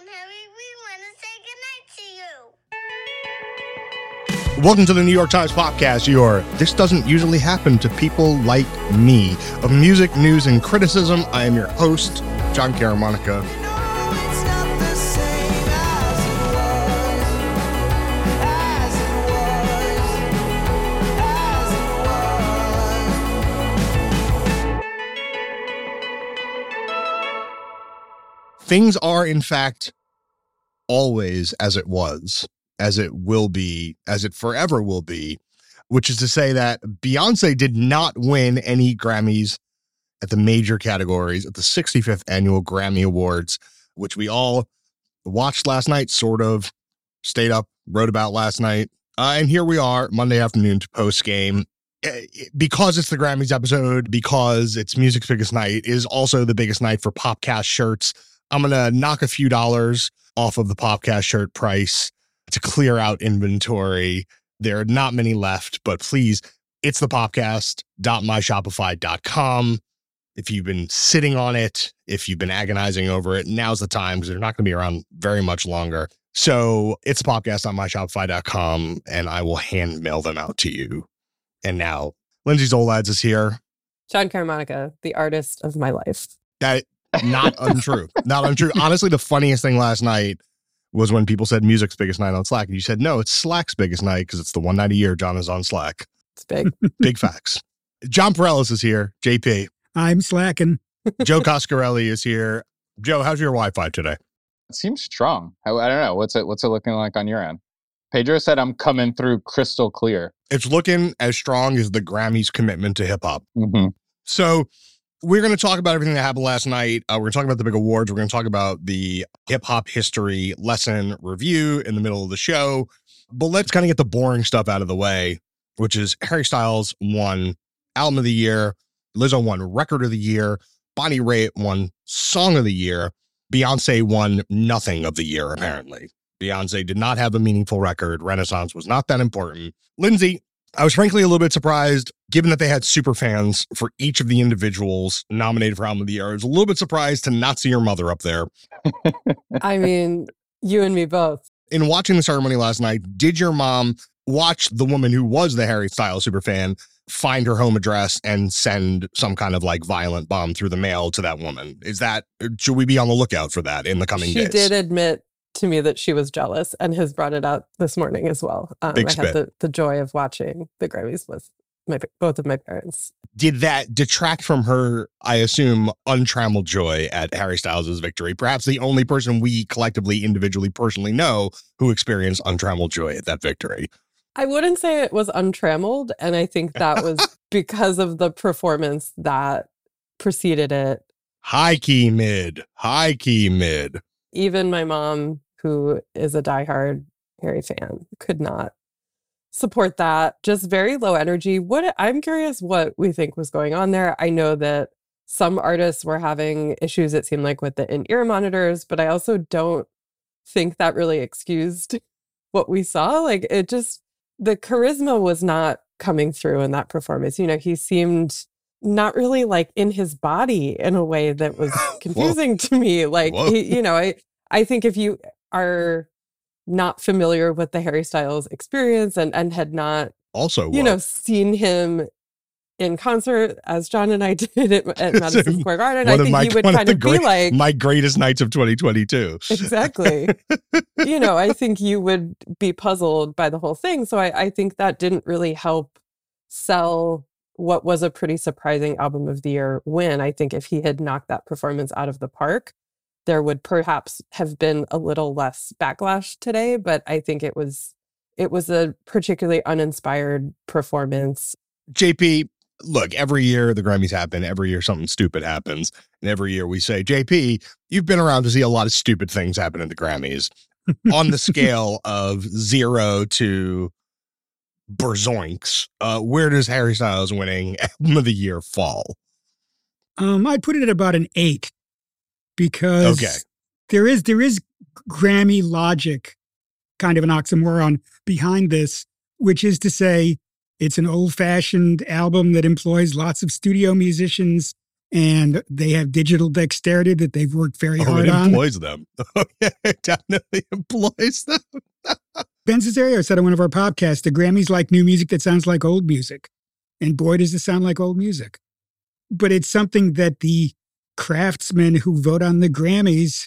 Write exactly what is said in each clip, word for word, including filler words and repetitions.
Mom, Harry, we want to say goodnight to you. Welcome to the New York Times Podcast, your This Doesn't Usually Happen to People Like Me of music, news, and criticism. I am your host, John Caramonica. Things are, in fact, always as it was, as it will be, as it forever will be, which is to say that Beyonce did not win any Grammys at the major categories at the sixty-fifth Annual Grammy Awards, which we all watched last night, sort of, stayed up, wrote about last night. Uh, and here we are, Monday afternoon to post-game. Because it's the Grammys episode, because it's music's biggest night, is also the biggest night for Popcast shirts. I'm going to knock a few dollars off of the Popcast shirt price to clear out inventory. There are not many left, but please, it's the popcast dot my shopify dot com. If you've been sitting on it, if you've been agonizing over it, now's the time because they're not going to be around very much longer. So it's the popcast dot my shopify dot com, and I will hand mail them out to you. And now, Lindsay Zolads is here. John Caramonica, the artist of my life. That Not untrue. Not untrue. Honestly, the funniest thing last night was when people said music's biggest night on Slack. And you said, no, it's Slack's biggest night because it's the one night a year John is on Slack. It's big. Big facts. John Perellis is here. J P. I'm slacking. Joe Coscarelli is here. Joe, how's your Wi-Fi today? It seems strong. I, I don't know. What's it What's it looking like on your end? Pedro said I'm coming through crystal clear. It's looking as strong as the Grammys' commitment to hip-hop. Mm-hmm. So we're going to talk about everything that happened last night. Uh, we're going to talk about the big awards. We're going to talk about the hip-hop history lesson review in the middle of the show. But let's kind of get the boring stuff out of the way, which is Harry Styles won Album of the Year. Lizzo won Record of the Year. Bonnie Raitt won Song of the Year. Beyonce won Nothing of the Year, apparently. Beyonce did not have a meaningful record. Renaissance was not that important. Lindsay, I was frankly a little bit surprised, given that they had super fans for each of the individuals nominated for Album of the Year. I was a little bit surprised to not see your mother up there. I mean, you and me both. In watching the ceremony last night, did your mom watch the woman who was the Harry Styles superfan find her home address and send some kind of like violent bomb through the mail to that woman? Is that, should we be on the lookout for that in the coming she days? She did admit to me that she was jealous and has brought it out this morning as well. Um, Big I spit. had the, the joy of watching the Grammys with my both of my parents. Did that detract from her, I assume, untrammeled joy at Harry Styles' victory? Perhaps the only person we collectively, individually, personally know who experienced untrammeled joy at that victory. I wouldn't say it was untrammeled, and I think that was because of the performance that preceded it. High key mid, high key mid. Even my mom, who is a diehard Harry fan, could not support that. Just very low energy. What I'm curious what we think was going on there. I know that some artists were having issues, it seemed like, with the in-ear monitors, but I also don't think that really excused what we saw. Like, it just, the charisma was not coming through in that performance. You know, he seemed not really like in his body in a way that was confusing to me. Like, he, you know, I, I think if you are not familiar with the Harry Styles experience and, and had not also, you whoa. know, seen him in concert as John and I did at, at Madison Square Garden, I think my, he would one kind of of great, be like, my greatest nights of twenty twenty-two. Exactly. You know, I think you would be puzzled by the whole thing. So I, I think that didn't really help sell what was a pretty surprising Album of the Year win. I think if he had knocked that performance out of the park, there would perhaps have been a little less backlash today. But I think it was it was a particularly uninspired performance. J P, look, every year the Grammys happen. Every year something stupid happens. And every year we say, J P, you've been around to see a lot of stupid things happen at the Grammys. On the scale of zero to berzoinks, uh, where does Harry Styles winning Album of the Year fall? Um, I'd put it at about an eight because okay. there is there is Grammy logic, kind of an oxymoron behind this, which is to say it's an old-fashioned album that employs lots of studio musicians and they have digital dexterity that they've worked very Oh, hard it on. employs them. Oh, yeah, it definitely employs them. Ben Cesario said on one of our podcasts, the Grammys like new music that sounds like old music. And boy, does it sound like old music. But it's something that the craftsmen who vote on the Grammys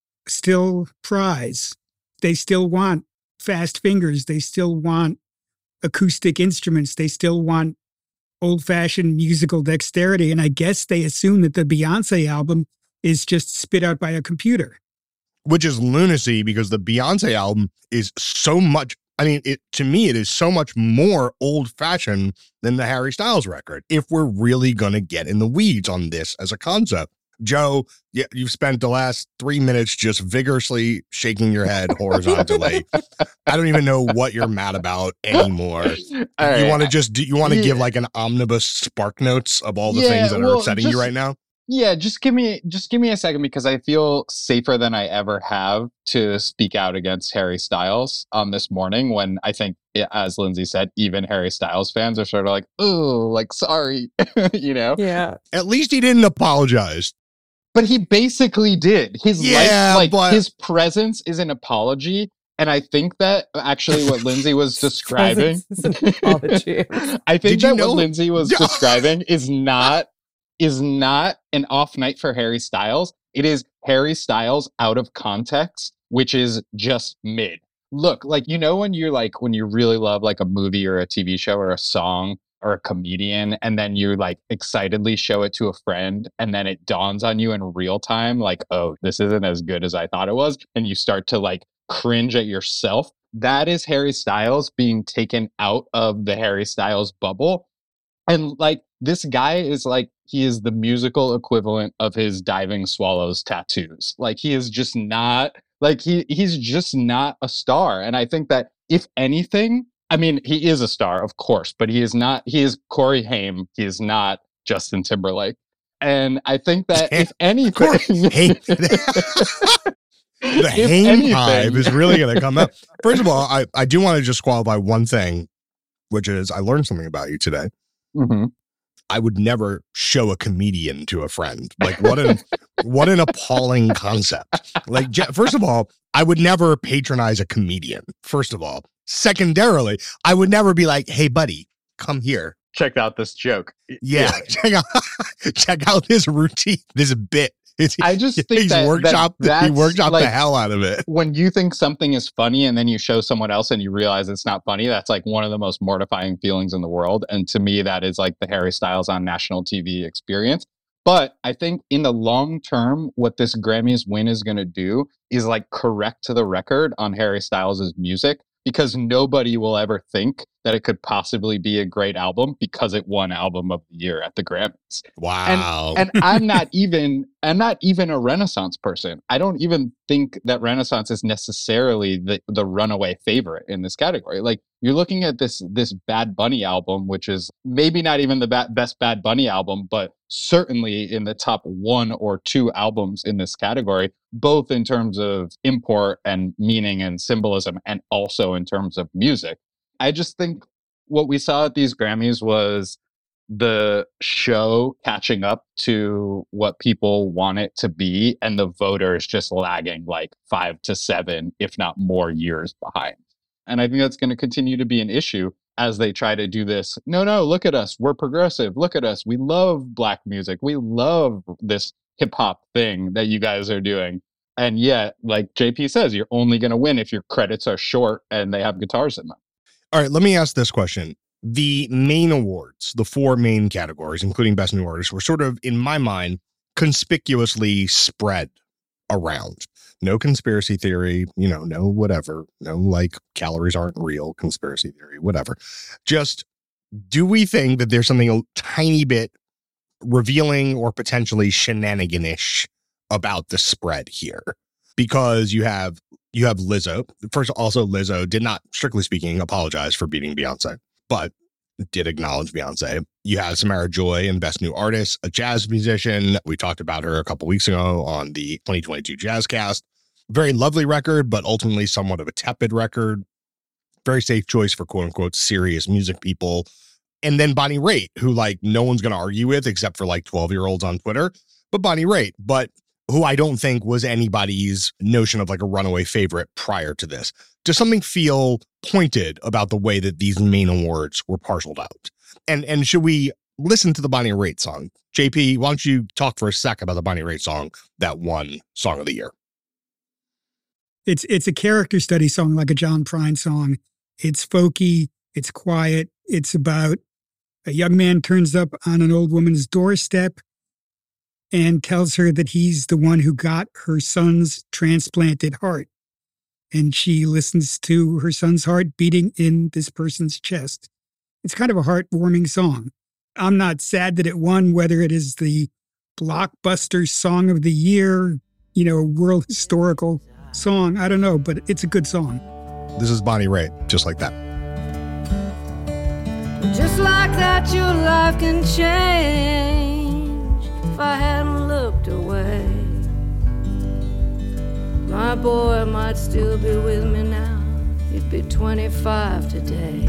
still prize. They still want fast fingers. They still want acoustic instruments. They still want old-fashioned musical dexterity. And I guess they assume that the Beyonce album is just spit out by a computer. Which is lunacy because the Beyonce album is so much, I mean, it to me, it is so much more old-fashioned than the Harry Styles record, if we're really going to get in the weeds on this as a concept. Joe, yeah, you've spent the last three minutes just vigorously shaking your head horizontally. I don't even know what you're mad about anymore. All you right. want to just do, you want to Yeah. give like an omnibus spark notes of all the Yeah, things that well, are upsetting just- you right now? Yeah, just give me just give me a second because I feel safer than I ever have to speak out against Harry Styles on this morning when I think, as Lindsay said, even Harry Styles fans are sort of like, oh, like, sorry, you know? Yeah. At least he didn't apologize. But he basically did. His Yeah, life, like but- his presence is an apology. And I think that actually what Lindsay was describing, Presence is an apology. I think Did you that know- what Lindsay was Yeah. describing is not is not an off night for Harry Styles. It is Harry Styles out of context, which is just mid. Look, like, you know, when you're like, when you really love like a movie or a T V show or a song or a comedian, and then you like excitedly show it to a friend, and then it dawns on you in real time, like, oh, this isn't as good as I thought it was. And you start to like cringe at yourself. That is Harry Styles being taken out of the Harry Styles bubble. And like, this guy is like, he is the musical equivalent of his diving swallows tattoos. Like, he is just not, like, he he's just not a star. And I think that if anything, I mean, he is a star, of course, but he is not, he is Corey Haim. He is not Justin Timberlake. And I think that if anything, Haim. The if Haim anything- hive is really going to come up. First of all, I, I do want to just qualify one thing, which is I learned something about you today. Mhm. I would never show a comedian to a friend. Like, what an what an appalling concept. Like, Je- first of all, I would never patronize a comedian. First of all, secondarily, I would never be like, "Hey, buddy, come here." Check out this joke. Yeah, check out check out this routine, this bit. It's, I just think he's that, workshopped. that He that's, workshopped like, the hell out of it. when you think something is funny and then you show someone else and you realize it's not funny, that's like one of the most mortifying feelings in the world. And to me, that is like the Harry Styles on national T V experience. But I think in the long term, what this Grammys win is going to do is like correct to the record on Harry Styles' music, because nobody will ever think that it could possibly be a great album because it won Album of the Year at the Grammys. Wow. And I'm not even I'm not even a Renaissance person. I don't even think that Renaissance is necessarily the, the runaway favorite in this category. Like, you're looking at this this Bad Bunny album, which is maybe not even the ba- best Bad Bunny album, but certainly in the top one or two albums in this category, both in terms of import and meaning and symbolism, and also in terms of music. I just think what we saw at these Grammys was the show catching up to what people want it to be, and the voters just lagging like five to seven, if not more, years behind. And I think that's going to continue to be an issue as they try to do this. No, no, look at us. We're progressive. Look at us. We love Black music. We love this hip hop thing that you guys are doing. And yet, like J P says, you're only going to win if your credits are short and they have guitars in them. All right, let me ask this question. The main awards, the four main categories, including Best New Artist, were sort of, in my mind, conspicuously spread around. No conspiracy theory, you know, no whatever, no like calories aren't real conspiracy theory, whatever. Just, do we think that there's something a tiny bit revealing or potentially shenaniganish about the spread here? Because you have you have Lizzo. First, also Lizzo did not, strictly speaking, apologize for beating Beyonce, but did acknowledge Beyonce. You have Samara Joy in Best New Artist, a jazz musician. We talked about her a couple weeks ago on the twenty twenty-two Jazzcast. Very lovely record, but ultimately somewhat of a tepid record. Very safe choice for quote unquote serious music people. And then Bonnie Raitt, who like no one's going to argue with except for like twelve year olds on Twitter, but Bonnie Raitt, but who I don't think was anybody's notion of like a runaway favorite prior to this. Does something feel pointed about the way that these main awards were parceled out? And and should we listen to the Bonnie Raitt song? J P, why don't you talk for a sec about the Bonnie Raitt song that won Song of the Year? It's it's a character study song, like a John Prine song. It's folky. It's quiet. It's about a young man turns up on an old woman's doorstep and tells her that he's the one who got her son's transplanted heart. And she listens to her son's heart beating in this person's chest. It's kind of a heartwarming song. I'm not sad that it won, whether it is the blockbuster song of the year, you know, world historical song. I don't know, but it's a good song. This is Bonnie Raitt, just like that. Just like that, your life can change if I hadn't looked away. My boy might still be with me now. He'd be twenty-five today.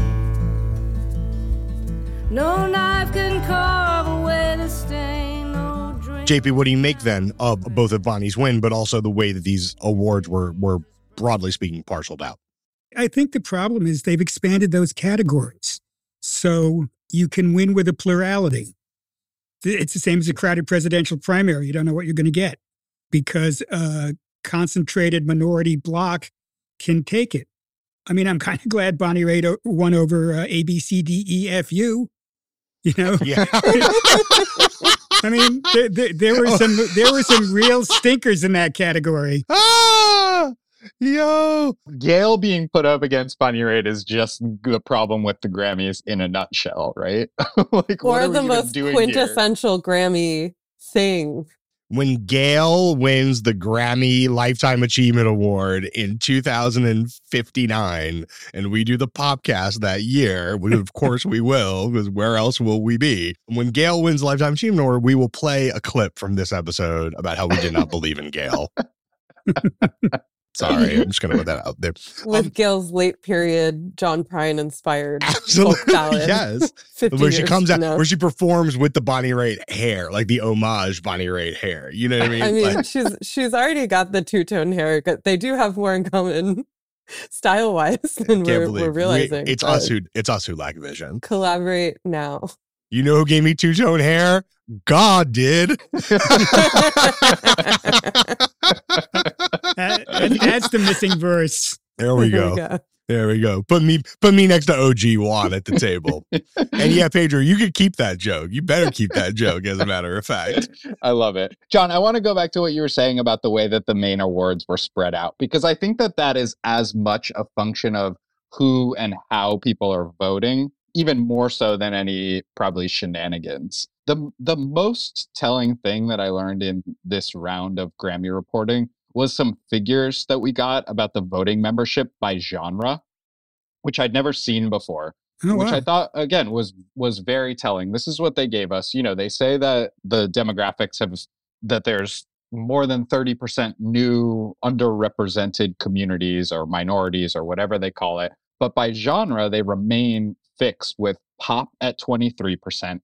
No knife can carve away the stain. No drink. J P, what do you make then of both of Bonnie's win, but also the way that these awards were, were broadly speaking, parceled out? I think the problem is they've expanded those categories. So you can win with a plurality. It's the same as a crowded presidential primary. You don't know what you're going to get because a concentrated minority bloc can take it. I mean, I'm kind of glad Bonnie Raitt won over uh, A, B, C, D, E, F, U. You know? Yeah. I mean, there, there, there were some there were some real stinkers in that category. Ah! Yo, Gail being put up against Bonnie Raitt is just the problem with the Grammys in a nutshell, right? Like, or the most quintessential here? Grammy thing. When Gail wins the Grammy Lifetime Achievement Award in two thousand fifty-nine, and we do the podcast that year, we, of course we will, because where else will we be? When Gail wins the Lifetime Achievement Award, we will play a clip from this episode about how we did not believe in Gail. Sorry, I'm just going to put that out there. With um, Gail's late period, John Prine inspired absolutely, folk ballad. Yes. Where she comes out, now. where she performs with the Bonnie Raitt hair, like the homage Bonnie Raitt hair. You know what I mean? I mean, like, she's she's already got the two-tone hair. They do have more in common style-wise than we're, we're realizing. We, it's, us who, it's us who lack vision. Collaborate now. You know who gave me two-tone hair? God did. that, that's the missing verse. There we go. There we go. There we go. Put me put me next to O G Juan at the table. And yeah, Pedro, you could keep that joke. You better keep that joke, as a matter of fact. I love it. John, I want to go back to what you were saying about the way that the main awards were spread out, because I think that that is as much a function of who and how people are voting, even more so than any probably shenanigans. The the most telling thing that I learned in this round of Grammy reporting was some figures that we got about the voting membership by genre, which I'd never seen before, oh, which wow. I thought, again, was was very telling. This is what they gave us. You know, they say that the demographics have, that there's more than thirty percent new underrepresented communities or minorities or whatever they call it. But by genre, they remain fixed with pop at twenty-three percent,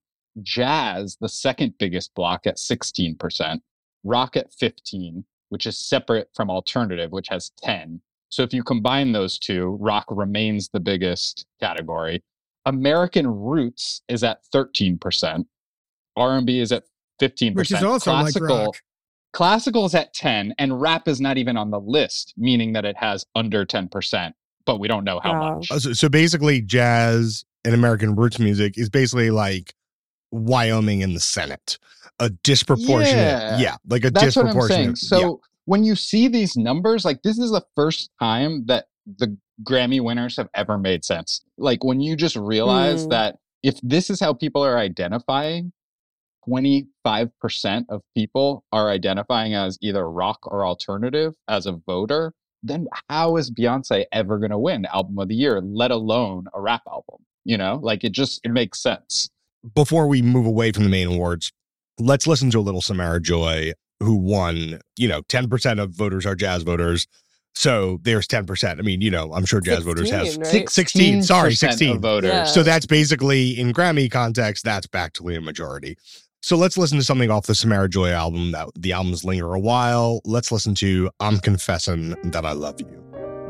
jazz, the second biggest block, at sixteen percent, rock at fifteen, which is separate from alternative, which has ten. So if you combine those two, rock remains the biggest category. American roots is at thirteen percent. R and B is at fifteen percent. Which is also classical, like rock. Classical is at ten, and rap is not even on the list, meaning that it has under ten percent, but we don't know how Wow. much. So, so basically, jazz and American roots music is basically like Wyoming in the Senate. A disproportionate, yeah, Yeah. like a That's what I'm disproportionate. saying. So yeah. when you see these numbers, like, this is the first time that the Grammy winners have ever made sense. Like, when you just realize Mm. that if this is how people are identifying, twenty-five percent of people are identifying as either rock or alternative as a voter, then how is Beyonce ever going to win Album of the Year, let alone a rap album? You know, like, it just, it makes sense. Before we move away from the main awards, let's listen to a little Samara Joy, who won, you know, ten percent of voters are jazz voters, So there's ten percent. I mean, you know, I'm sure jazz voters have sixteen, right? sixteen. Sorry, percent sixteen. of voters. Yeah. So that's basically, in Grammy context, that's back to a majority. So let's listen to something off the Samara Joy album. That the albums linger a while. Let's listen to I'm Confessing That I Love You.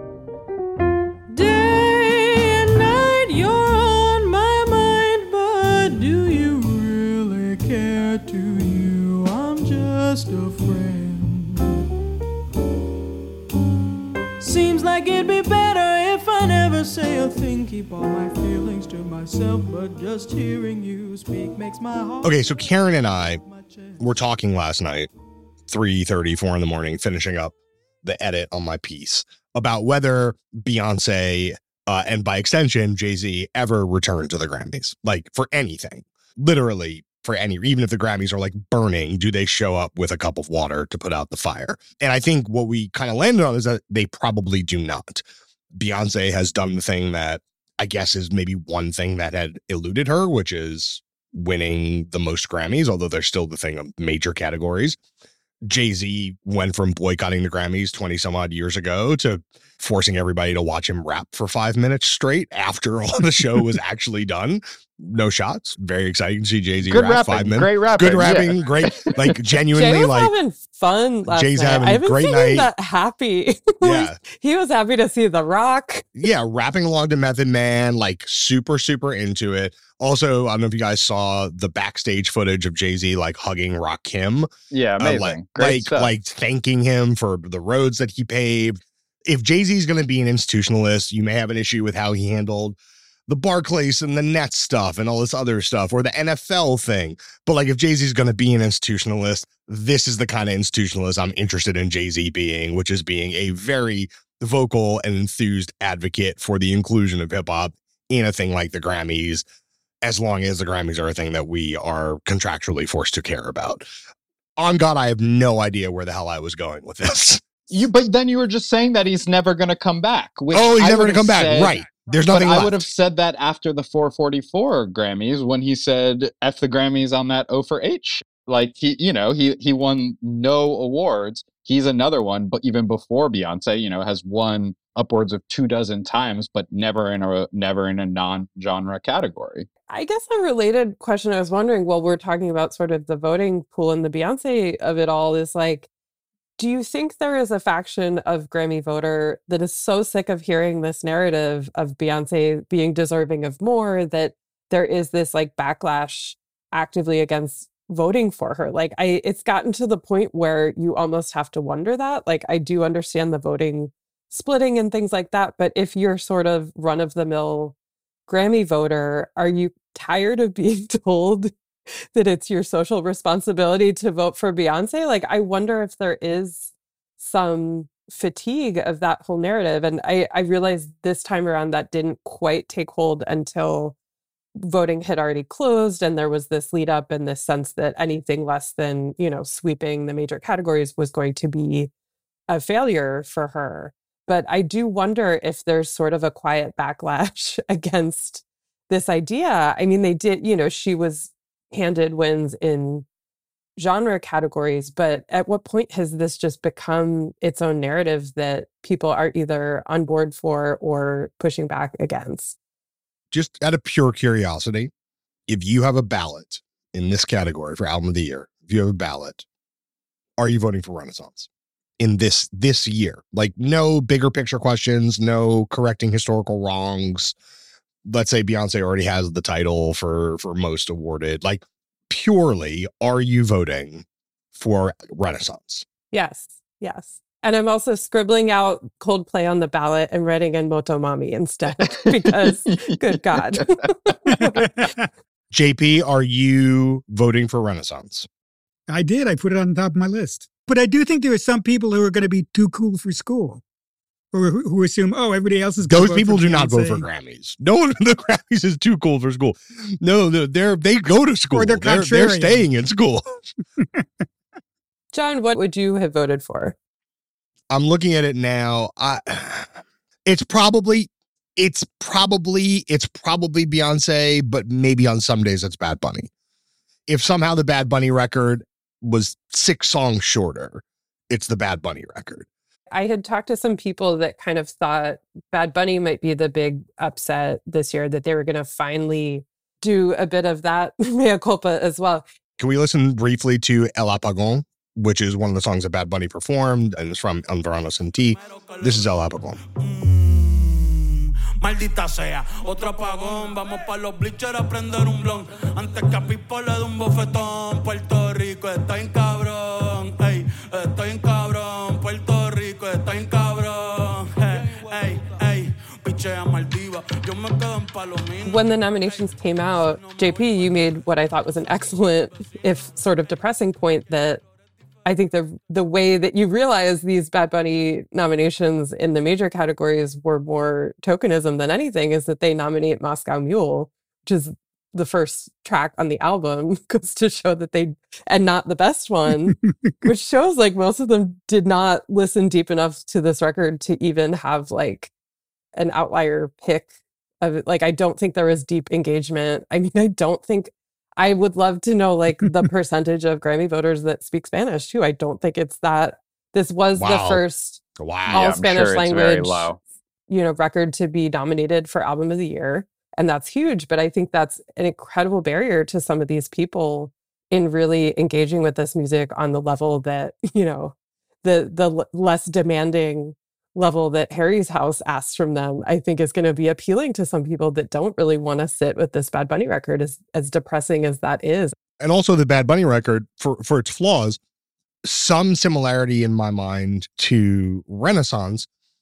Day and night you're on my mind, but do you really care? To you I'm just a friend. Seems like it'd be better if I never say a thing. Keep all my feelings to myself, but just hearing you speak makes my heart. Okay, so Karen and I were talking last night, three thirty, four in the morning, finishing up the edit on my piece about whether Beyonce uh, and by extension Jay-Z ever returned to the Grammys, like for anything, literally for any, even if the Grammys are like burning, do they show up with a cup of water to put out the fire? And I think what we kind of landed on is that they probably do not. Beyonce has done the thing that I guess is maybe one thing that had eluded her, which is winning the most Grammys, although there's still the thing of major categories. Jay-Z went from boycotting the Grammys twenty some odd years ago to forcing everybody to watch him rap for five minutes straight after all the show was actually done. No shots. Very exciting to see Jay-Z Good rap rapping, five minutes. great rapping, Good rapping, yeah. great, like Jay genuinely was like having fun last Jay's night. having I a haven't great seen night. him that happy. Like, Yeah. he was happy to see The Rock. yeah, rapping along to Method Man, like super, super into it. Also, I don't know if you guys saw the backstage footage of Jay-Z like hugging Rakim. Yeah, Uh, amazing. like, Great like, stuff. like thanking him for the roads that he paved. If Jay-Z is going to be an institutionalist, you may have an issue with how he handled the Barclays and the Nets stuff and all this other stuff, or the N F L thing. But like, if Jay-Z is going to be an institutionalist, this is the kind of institutionalist I'm interested in Jay-Z being, which is being a very vocal and enthused advocate for the inclusion of hip hop in a thing like the Grammys, as long as the Grammys are a thing that we are contractually forced to care about. On God, I have no idea where the hell I was going with this. You, but then you were just saying that he's never going to come back. Which Oh, he's I never going would've to come back. said- Right. There's But nothing I left. would have said that after the four forty-four Grammys when he said F the Grammys on that O for H. Like he, you know, he he won no awards. He's another one, but even before Beyonce, you know, has won upwards of two dozen times, but never in a never in a non-genre category. I guess a related question I was wondering, while we're talking about sort of the voting pool and the Beyonce of it all, is like, do you think there is a faction of Grammy voter that is so sick of hearing this narrative of Beyonce being deserving of more that there is this like backlash actively against voting for her? Like, I, it's gotten to the point where you almost have to wonder that. Like, I do understand the voting splitting and things like that, but if you're sort of run of the mill Grammy voter, are you tired of being told that it's your social responsibility to vote for Beyonce? Like, I wonder if there is some fatigue of that whole narrative. And I, I realized this time around that didn't quite take hold until voting had already closed. And there was this lead up and this sense that anything less than, you know, sweeping the major categories was going to be a failure for her. But I do wonder if there's sort of a quiet backlash against this idea. I mean, they did, you know, she was handed wins in genre categories, but at what point has this just become its own narrative that people are either on board for or pushing back against? Just out of pure curiosity, if you have a ballot in this category for album of the year, if you have a ballot, are you voting for Renaissance in this this year? Like, no bigger picture questions, no correcting historical wrongs. Let's say Beyonce already has the title for for most awarded. Like, purely, are you voting for Renaissance? Yes, yes. And I'm also scribbling out Coldplay on the ballot and writing in Motomami instead because, good God. J P, are you voting for Renaissance? I did. I put it on top of my list. But I do think there are some people who are going to be too cool for school, or who, who assume, oh, everybody else is. Those vote people for do not vote for Beyonce. Grammys. No one in the Grammys is too cool for school. No, they're, they're they go to school. Or they're they're, they're contrarian. staying in school. John, what would you have voted for? I'm looking at it now. I, it's probably, it's probably, it's probably Beyonce, but maybe on some days it's Bad Bunny. If somehow the Bad Bunny record was six songs shorter, it's the Bad Bunny record. I had talked to some people that kind of thought Bad Bunny might be the big upset this year, that they were going to finally do a bit of that mea culpa as well. Can we listen briefly to El Apagón, which is one of the songs that Bad Bunny performed, and it's from En Verano Sin Ti. This is El Apagón. Maldita sea, otro apagón, vamos pa' los bleachers a prender un blon. Antes que a Pipo le dé un bofetón, Puerto Rico está en cabrón, ey, estoy en cabrón, Puerto Rico está en cabrón, ey, ey, ey, pichea Maldiva, yo me quedo en Palomino. When the nominations came out, J P, you made what I thought was an excellent, if sort of depressing point, that I think the the way that you realize these Bad Bunny nominations in the major categories were more tokenism than anything is that they nominate Moscow Mule, which is the first track on the album, goes to show that they, and not the best one, which shows like most of them did not listen deep enough to this record to even have like an outlier pick of it. Like, I don't think there was deep engagement. I mean, I don't think I would love to know like the percentage of Grammy voters that speak Spanish too. I don't think it's that. This was Wow. the first Wow. all Yeah, I'm Spanish sure it's very language, low. you know, record to be nominated for Album of the Year, and that's huge. But I think that's an incredible barrier to some of these people in really engaging with this music on the level that, you know, the the l- less demanding level that Harry's House asks from them, I think is going to be appealing to some people that don't really want to sit with this Bad Bunny record, as as depressing as that is. And also the Bad Bunny record, for, for its flaws, some similarity in my mind to Renaissance,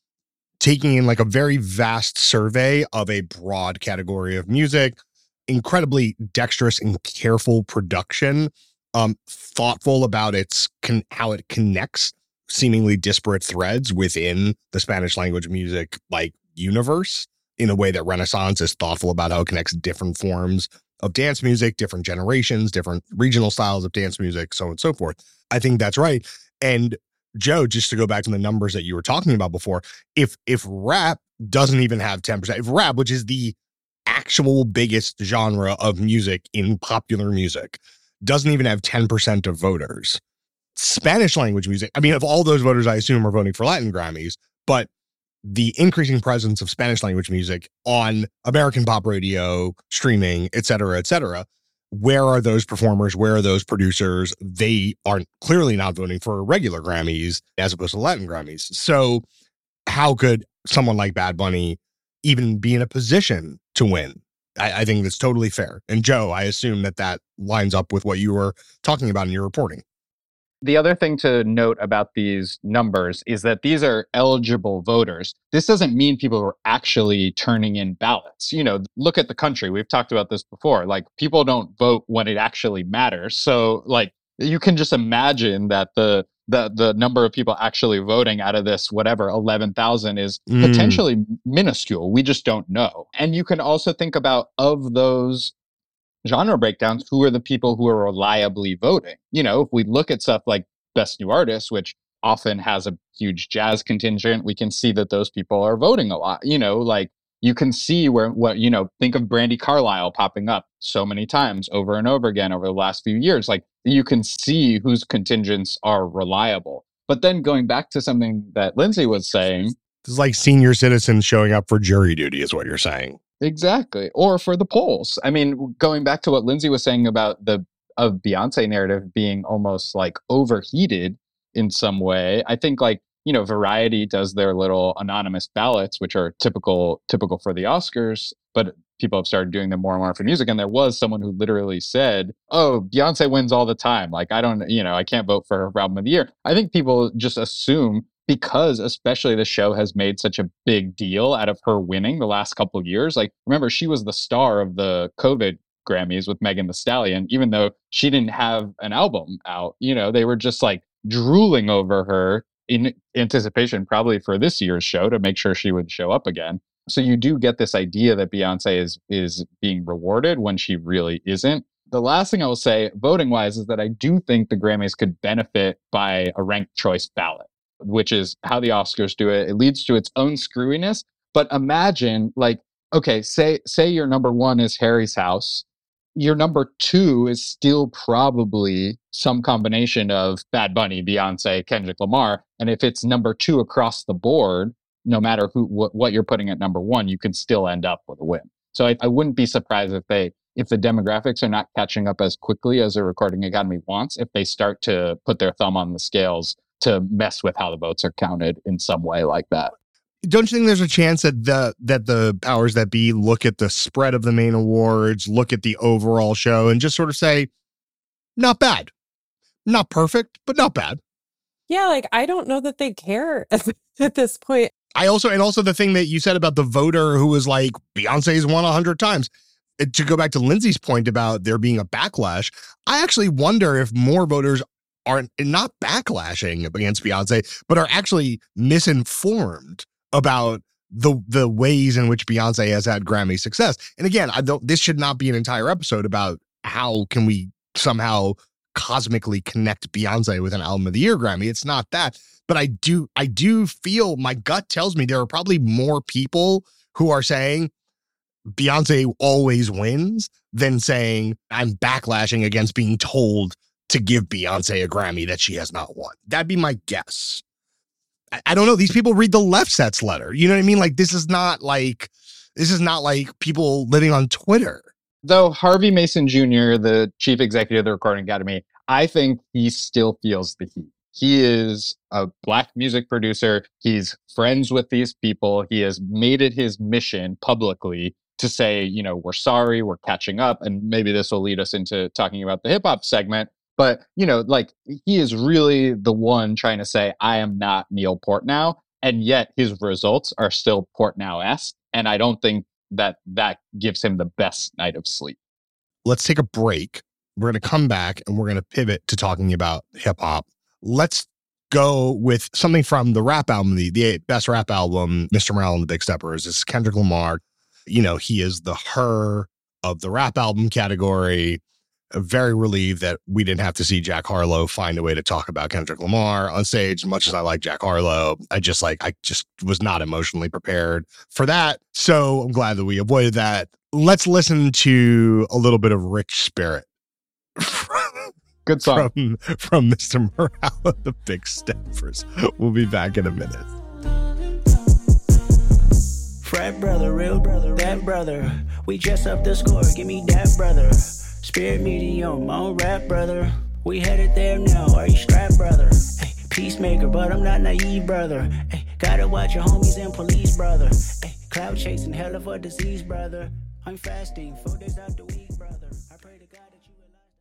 taking in like a very vast survey of a broad category of music, incredibly dexterous and careful production, um, thoughtful about its con- how it connects seemingly disparate threads within the Spanish language music like universe, in a way that Renaissance is thoughtful about how it connects different forms of dance music, different generations, different regional styles of dance music, so on and so forth. I think that's right. And Joe, just to go back to the numbers that you were talking about before, if if rap doesn't even have ten percent, if rap, which is the actual biggest genre of music in popular music, doesn't even have ten percent of voters, Spanish language music, I mean, of all those voters, I assume are voting for Latin Grammys, but the increasing presence of Spanish language music on American pop radio, streaming, et cetera, et cetera, where are those performers? Where are those producers? They aren't clearly not voting for regular Grammys as opposed to Latin Grammys. So how could someone like Bad Bunny even be in a position to win? I, I think that's totally fair. And Joe, I assume that that lines up with what you were talking about in your reporting. The other thing to note about these numbers is that these are eligible voters. This doesn't mean people are actually turning in ballots. You know, look at the country. We've talked about this before. Like, people don't vote when it actually matters. So, like, you can just imagine that the the the number of people actually voting out of this, whatever, eleven thousand is Mm. potentially minuscule. We just don't know. And you can also think about, of those genre breakdowns, who are the people who are reliably voting? You know, if we look at stuff like Best New Artist, which often has a huge jazz contingent, we can see that those people are voting a lot. You know, like, you can see where, what, you know, think of Brandy Carlisle popping up so many times over and over again over the last few years. Like, you can see whose contingents are reliable. But then going back to something that Lindsay was saying, This is like senior citizens showing up for jury duty is what you're saying. exactly. Or for the polls. I mean, going back to what Lindsay was saying about the of Beyonce narrative being almost like overheated in some way, I think, like, you know, Variety does their little anonymous ballots, which are typical typical for the Oscars, but people have started doing them more and more for music. And there was someone who literally said, oh, Beyonce wins all the time. Like, I don't, you know, I can't vote for her album of the year. I think people just assume, because especially the show has made such a big deal out of her winning the last couple of years. Like, remember, she was the star of the COVID Grammys with Megan Thee Stallion, even though she didn't have an album out. You know, they were just like drooling over her in anticipation, probably for this year's show, to make sure she would show up again. So you do get this idea that Beyonce is is being rewarded when she really isn't. The last thing I will say, voting wise, is that I do think the Grammys could benefit by a ranked choice ballot, which is how the Oscars do it. It leads to its own screwiness. But imagine, like, okay, say say your number one is Harry's House, your number two is still probably some combination of Bad Bunny, Beyonce, Kendrick Lamar. And if it's number two across the board, no matter who wh- what you're putting at number one, you can still end up with a win. So I, I wouldn't be surprised if they if the demographics are not catching up as quickly as the Recording Academy wants, if they start to put their thumb on the scales to mess with how the votes are counted in some way like that. Don't you think there's a chance that the that the powers that be look at the spread of the main awards, look at the overall show, and just sort of say, not bad, not perfect, but not bad. Yeah, like I don't know that they care at, at this point. I also and also the thing that you said about the voter who was like, Beyonce's won a hundred times. To go back to Lindsay's point about there being a backlash, I actually wonder if more voters are not backlashing against Beyonce, but are actually misinformed about the the ways in which Beyonce has had Grammy success. And again, I don't. This should not be an entire episode about how can we somehow cosmically connect Beyonce with an Album of the Year Grammy. It's not that. But I do I do feel, my gut tells me there are probably more people who are saying Beyonce always wins than saying I'm backlashing against being told to give Beyonce a Grammy that she has not won. That'd be my guess. I, I don't know. These people read the Left Set's letter. You know what I mean? Like, this is not like, this is not like people living on Twitter. Though Harvey Mason Junior, the chief executive of the Recording Academy, I think he still feels the heat. He is a Black music producer. He's friends with these people. He has made it his mission publicly to say, you know, we're sorry, we're catching up. And maybe this will lead us into talking about the hip hop segment. But, you know, like, he is really the one trying to say, I am not Neil Portnow. And yet his results are still Portnow-esque. And I don't think that that gives him the best night of sleep. Let's take a break. We're going to come back and we're going to pivot to talking about hip hop. Let's go with something from the rap album, the, the best rap album, Mister Morale and the Big Steppers. This is Kendrick Lamar. You know, he is the her of the rap album category. Very relieved that we didn't have to see Jack Harlow find a way to talk about Kendrick Lamar on stage. As much as I like Jack Harlow, I just like, I just was not emotionally prepared for that. So I'm glad that we avoided that. Let's listen to a little bit of Rich Spirit. Good song. From, from Mister Morale of the Big Steppers. We'll be back in a minute. Frat brother, real brother, rap brother. We just up the score, give me that brother. Spirit medium, on rap brother. We headed there now, are you strapped brother? Hey, peacemaker, but I'm not naive brother. Hey, gotta watch your homies and police brother. Hey, cloud chasing, hell of a disease brother. I'm fasting, four days out the week brother. I pray to God that you will last.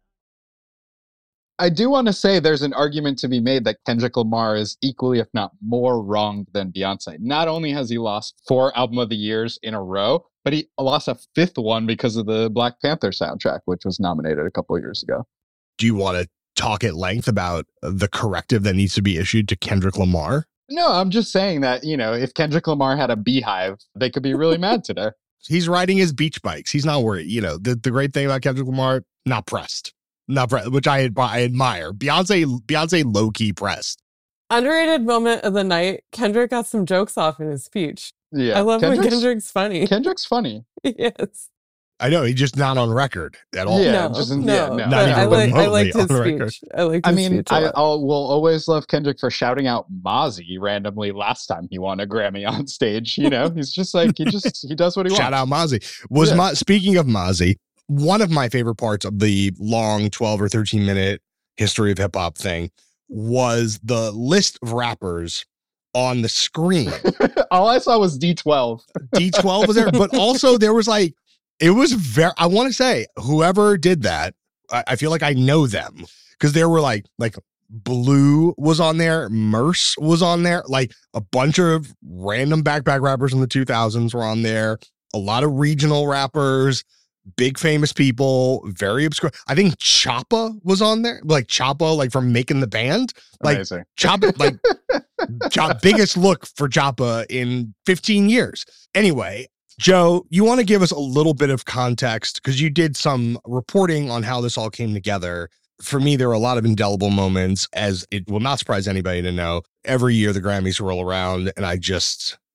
I do want to say there's an argument to be made that Kendrick Lamar is equally, if not more, wronged than Beyonce. Not only has he lost four Album of the Years in a row, but he lost a fifth one because of the Black Panther soundtrack, which was nominated a couple of years ago. Do you want to talk at length about the corrective that needs to be issued to Kendrick Lamar? No, I'm just saying that, you know, if Kendrick Lamar had a beehive, they could be really mad today. He's riding his beach bikes. He's not worried. You know, the, the great thing about Kendrick Lamar, not pressed. Not pressed, which I, I admire. Beyonce, Beyonce low-key pressed. Underrated moment of the night. Kendrick got some jokes off in his speech. Yeah, I love Kendrick's, when Kendrick's funny. Kendrick's funny. Yes. I know, he's just not on record at all. Yeah, no, just, no, yeah, no. Not but even I, like, I remotely liked his on record. speech. I liked I his mean, speech a I lot. I'll, will always love Kendrick for shouting out Mozzie randomly last time he won a Grammy on stage. You know, he's just like, he just, he does what he Shout wants. out Mozzie. Was Yeah. Ma- speaking of Mozzie, one of my favorite parts of the long twelve or thirteen minute history of hip hop thing was the list of rappers on the screen. All I saw was D twelve. D twelve was there, but also there was like, it was very, I want to say, whoever did that, I, I feel like I know them because there were like, like Blue was on there, Merce was on there, like a bunch of random backpack rappers in the two thousands were on there, a lot of regional rappers, big famous people, very obscure. I think Choppa was on there, like Choppa, like from Making the Band, like Amazing. Choppa, like Chop, biggest look for Choppa in fifteen years. Anyway, Joe, you want to give us a little bit of context because you did some reporting on how this all came together. For me, there were a lot of indelible moments, as it will not surprise anybody to know. Every year the Grammys roll around and I just,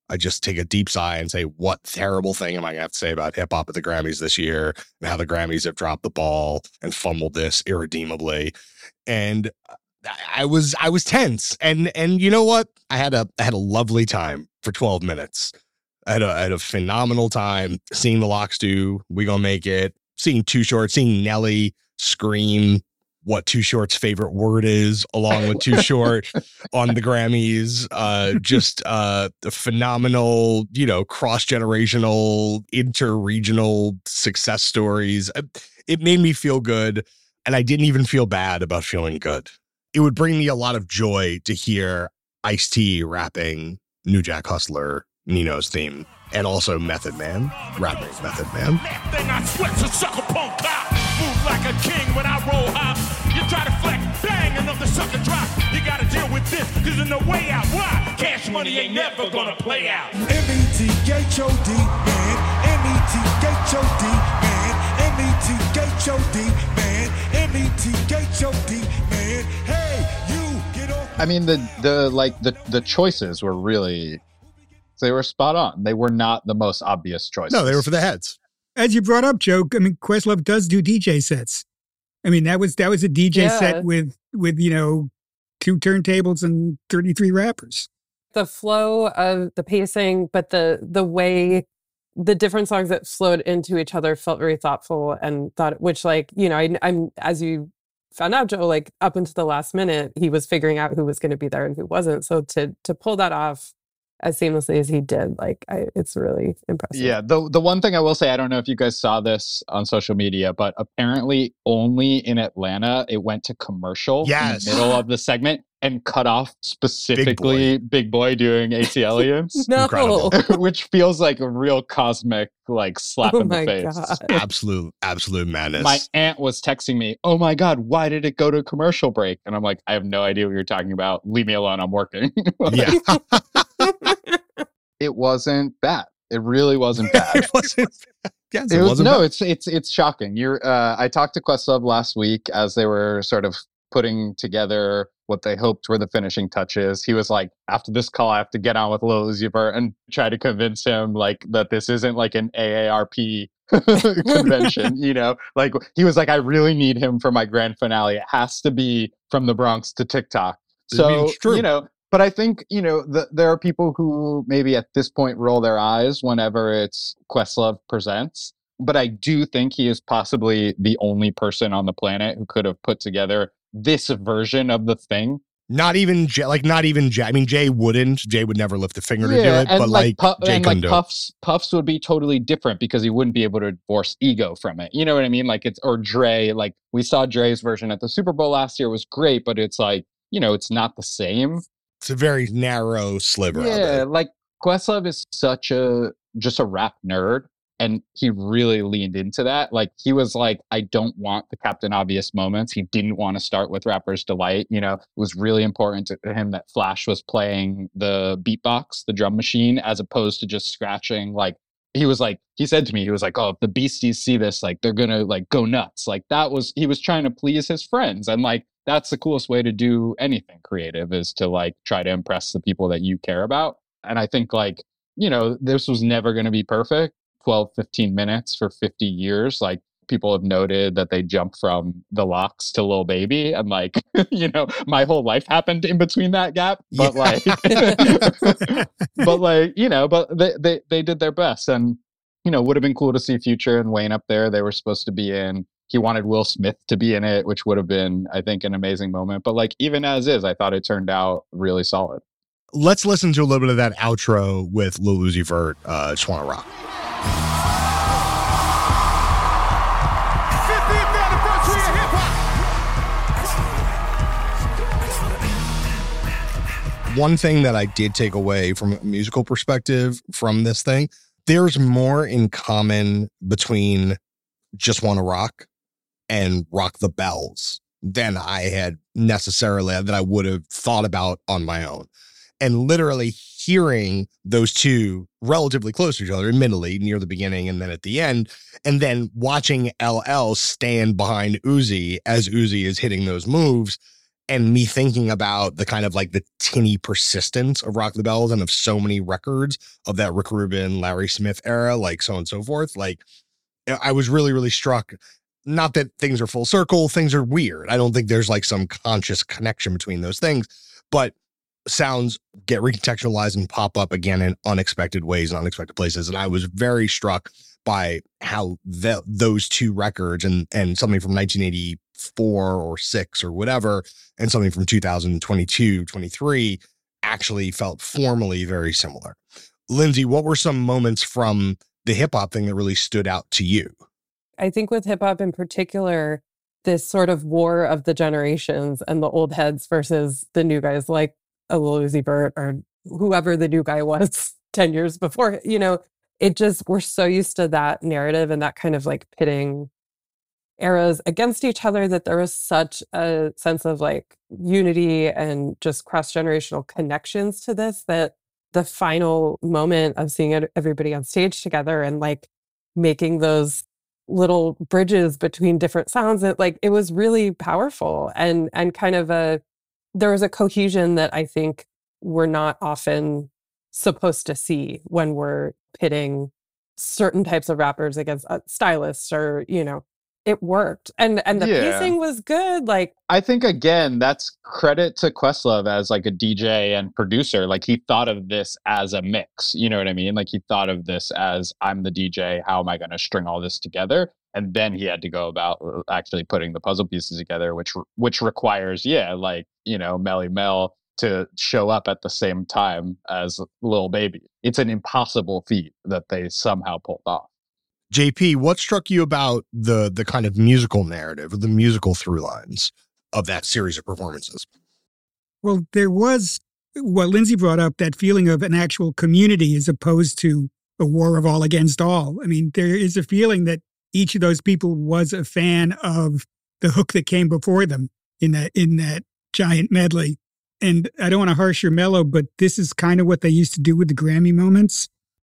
I just take a deep sigh and say, what terrible thing am I going to have to say about hip hop at the Grammys this year, and how the Grammys have dropped the ball and fumbled this irredeemably. And I was I was tense. And and you know what? I had a I had a lovely time for twelve minutes. I had a, I had a phenomenal time seeing the Lox do We Gonna Make It, seeing Too Short, seeing Nelly scream what Too Short's favorite word is, along with Too Short on the Grammys. Uh, just uh, a phenomenal, you know, cross-generational, inter-regional success stories. It made me feel good, and I didn't even feel bad about feeling good. It would bring me a lot of joy to hear Ice-T rapping New Jack Hustler, Nino's theme, and also Method Man rapping Method Man. Then I sweat to sucker punk pop. Move like a king when I roll hop. You try to flex, bang, another sucker drop. You gotta deal with this, cause there's no way out. Why? Cash money ain't never gonna play out. M E T H O D, man. M E T H O D, man. M E T H O D, man. M E T H O D, man. Hey, you get off. I mean, the the like the the choices were really, they were spot on. They were not the most obvious choices. No, they were for the heads. As you brought up, Joe, I mean, Questlove does do D J sets. I mean, that was that was a D J Yeah. set with with you know two turntables and thirty-three rappers. The flow of the pacing, but the the way the different songs that flowed into each other felt very thoughtful and thought, which like, you know, I, I'm, as you found out, Joe, like up until the last minute, he was figuring out who was going to be there and who wasn't. So to to pull that off as seamlessly as he did, like, I, it's really impressive. Yeah, the the one thing I will say, I don't know if you guys saw this on social media, but apparently only in Atlanta it went to commercial Yes. in the middle of the segment and cut off specifically Big Boy, doing A T Aliens, No. Incredible. which feels like a real cosmic like slap Oh in the my face. God. Absolute, absolute madness. My aunt was texting me, "Oh my God, why did it go to commercial break?" And I'm like, "I have no idea what you're talking about. Leave me alone. I'm working." yeah. It wasn't bad. It really wasn't bad. it wasn't. Yes, it, It was, wasn't. no, bad. it's it's it's shocking. You're. Uh, I talked to Questlove last week as they were sort of putting together what they hoped were the finishing touches. He was like, "After this call, I have to get on with Lil Uzi Vert and try to convince him like that this isn't like an A A R P convention." You know, like he was like, "I really need him for my grand finale. It has to be From the Bronx to TikTok." I mean, So it's true. you know. But I think, you know, the, there are people who maybe at this point roll their eyes whenever it's Questlove presents. But I do think he is possibly the only person on the planet who could have put together this version of the thing. Not even Jay, like not even Jay. I mean, Jay wouldn't. Jay would never lift a finger to do it. and But like, Pu- Jay and couldn't like do it. Puffs, Puffs would be totally different because he wouldn't be able to divorce ego from it. You know what I mean? Like it's, or Dre, like we saw Dre's version at the Super Bowl last year. It was great, but it's like, you know, it's not the same. It's a very narrow sliver Yeah, of it. like Questlove is such a just a rap nerd, and he really leaned into that. Like he was like, I don't want the Captain Obvious moments. He didn't want to start with Rapper's Delight. You know, it was really important to him that Flash was playing the beatbox, the drum machine, as opposed to just scratching. Like he was like, he said to me, he was like, "Oh, if the Beasties see this, like they're gonna like go nuts." Like that was, he was trying to please his friends, and like that's the coolest way to do anything creative, is to like try to impress the people that you care about. And I think like, you know, this was never going to be perfect. twelve, fifteen minutes for fifty years. Like people have noted that they jump from the Lox to Lil Baby. And like, you know, my whole life happened in between that gap. But like, but like, you know, but they, they, they did their best. And, you know, would have been cool to see Future and Wayne up there. They were supposed to be in. He wanted Will Smith to be in it, which would have been, I think, an amazing moment. But like, even as is, I thought it turned out really solid. Let's listen to a little bit of that outro with Lil Uzi Vert, uh, Just Wanna Rock. fiftieth anniversary of hip hop. One thing that I did take away from a musical perspective from this thing, there's more in common between Just Wanna Rock and Rock the Bells than I had necessarily, that I would have thought about on my own. And literally hearing those two relatively close to each other, admittedly, near the beginning and then at the end, and then watching L L stand behind Uzi as Uzi is hitting those moves, and me thinking about the kind of like the tinny persistence of Rock the Bells and of so many records of that Rick Rubin, Larry Smith era, like so on and so forth. Like I was really, really struck. Not that things are full circle, things are weird. I don't think there's like some conscious connection between those things, but sounds get recontextualized and pop up again in unexpected ways and unexpected places. And I was very struck by how the, those two records and, and something from nineteen eighty-four or six or whatever, and something from two thousand twenty-two, twenty-three actually felt formally very similar. Lindsay, what were some moments from the hip hop thing that really stood out to you? I think with hip hop in particular, this sort of war of the generations and the old heads versus the new guys like a Lil Uzi Vert or whoever the new guy was ten years before, you know, it just, we're so used to that narrative and that kind of like pitting eras against each other that there was such a sense of like unity and just cross-generational connections to this, that the final moment of seeing it, everybody on stage together and like making those little bridges between different sounds, that like it was really powerful and and kind of a, there was a cohesion that I think we're not often supposed to see when we're pitting certain types of rappers against uh, stylists, or you know, it worked. And and the Yeah. pacing was good. Like I think again, that's credit to Questlove as like a D J and producer. Like he thought of this as a mix. You know what I mean? Like he thought of this as, I'm the D J. How am I going to string all this together? And then he had to go about actually putting the puzzle pieces together, which which requires, yeah, like, you know, Melly Mel to show up at the same time as Lil Baby. It's an impossible feat that they somehow pulled off. J P, what struck you about the the kind of musical narrative or the musical through lines of that series of performances? Well, there was what Lindsay brought up, that feeling of an actual community as opposed to a war of all against all. I mean, there is a feeling that each of those people was a fan of the hook that came before them in that in that giant medley. And I don't want to harsh your mellow, but this is kind of what they used to do with the Grammy moments.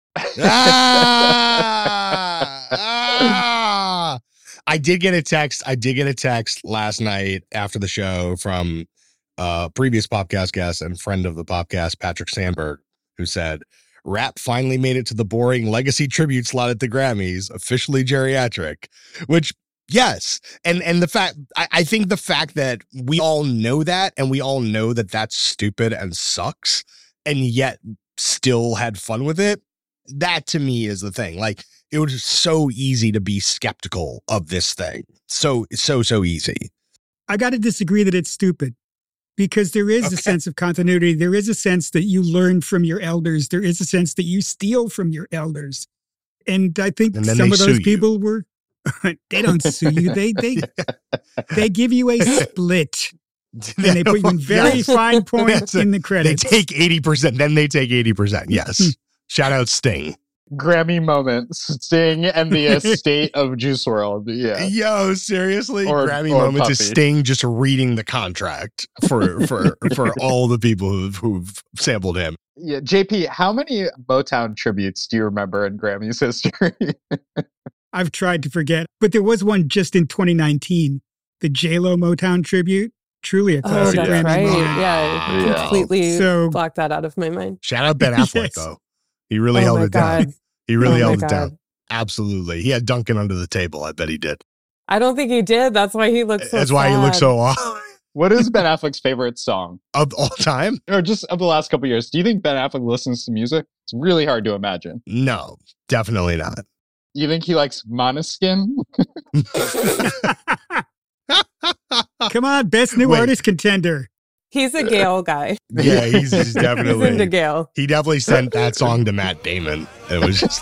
ah, ah. I did get a text. I did get a text last night after the show from uh previous podcast guest and friend of the podcast, Patrick Sandberg, who said, rap finally made it to the boring legacy tribute slot at the Grammys, officially geriatric, which yes. And, and the fact, I, I think the fact that we all know that, and we all know that that's stupid and sucks, and yet still had fun with it. That to me is the thing. Like, it was so easy to be skeptical of this thing. So, so, so easy. I got to disagree that it's stupid, because there is Okay. a sense of continuity. There is a sense that you learn from your elders. There is a sense that you steal from your elders. And I think And then some they of those sue you. people were, they don't sue you. They, they, they give you a split. And they put you in very Yes. fine points That's it. in the They credits. take eighty percent, then they take eighty percent. Yes. Shout out Sting. Grammy moments, Sting and the estate of Juice world. Yeah. Yo, seriously? Or- Grammy or moments is Puffy. Sting just reading the contract for for for all the people who've, who've sampled him. Yeah. J P, how many Motown tributes do you remember in Grammy's history? I've tried to forget, but there was one just in twenty nineteen, the J-Lo Motown tribute. Truly a oh, classic that's Grammy right. moment. Yeah, I Yeah. completely So- blocked that out of my mind. Shout out Ben Affleck, Yes. though. He really oh held my it down. God. He really Oh my held it God. down. Absolutely. He had Duncan under the table. I bet he did. I don't think he did. That's why he looks so That's why he looks sad. so off What is Ben Affleck's favorite song? of all time. Or just of the last couple of years? Do you think Ben Affleck listens to music? It's really hard to imagine. No, definitely not. You think he likes Måneskin? Come on, best new Wait. artist contender. He's a Gale guy. Yeah, he's, he's He's into definitely. Gale. He definitely sent that song to Matt Damon. It was just